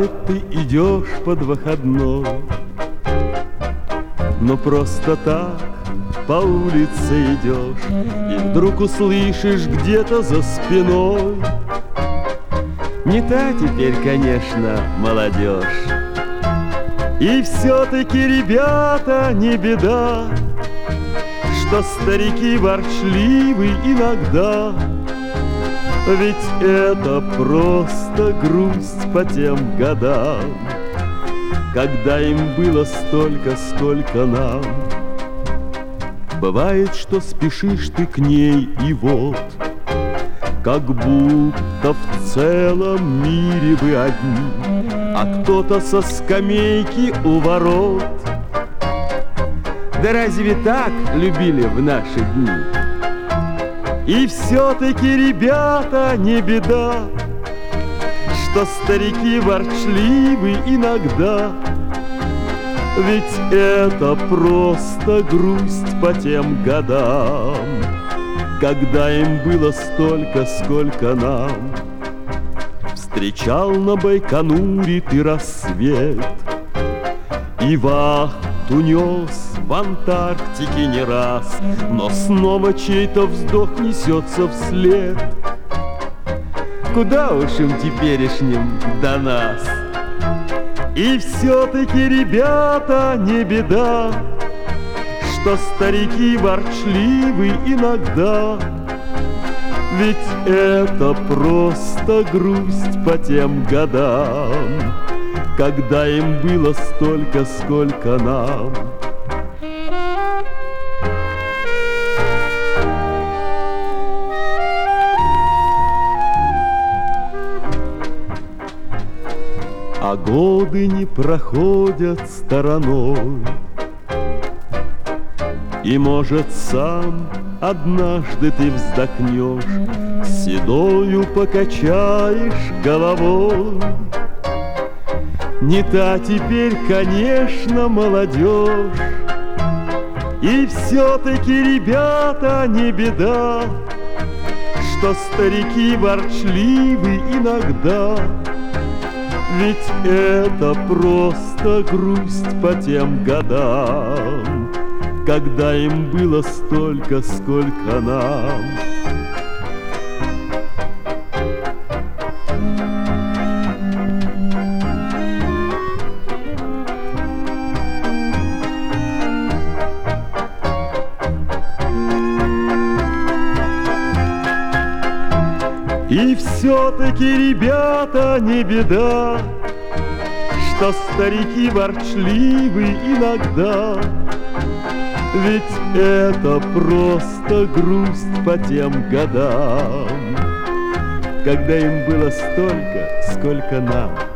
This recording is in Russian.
Бывает, ты идешь под выходной, но просто так по улице идешь, и вдруг услышишь где-то за спиной: не та теперь, конечно, молодежь. И все-таки, ребята, не беда, что старики ворчливы иногда. Ведь это просто грусть по тем годам, когда им было столько, сколько нам. Бывает, что спешишь ты к ней, и вот как будто в целом мире вы одни, а кто-то со скамейки у ворот. Да разве так любили в наши дни? И все-таки, ребята, не беда, что старики ворчливы иногда. Ведь это просто грусть по тем годам, когда им было столько, сколько нам. Встречал на Байконуре ты рассвет и вахту нес в Антарктике не раз, но снова чей-то вздох несется вслед. Куда уж им теперешним до нас? И все-таки, ребята, не беда, что старики ворчливы иногда. Ведь это просто грусть по тем годам, когда им было столько, сколько нам. А годы не проходят стороной, и, может, сам однажды ты вздохнешь, седою покачаешь головой. Не та теперь, конечно, молодежь. И все-таки, ребята, не беда, что старики ворчливы иногда. Ведь это просто грусть по тем годам, когда им было столько, сколько нам. И все-таки, ребята, не беда, что старики ворчливы иногда. Ведь это просто грусть по тем годам, когда им было столько, сколько нам.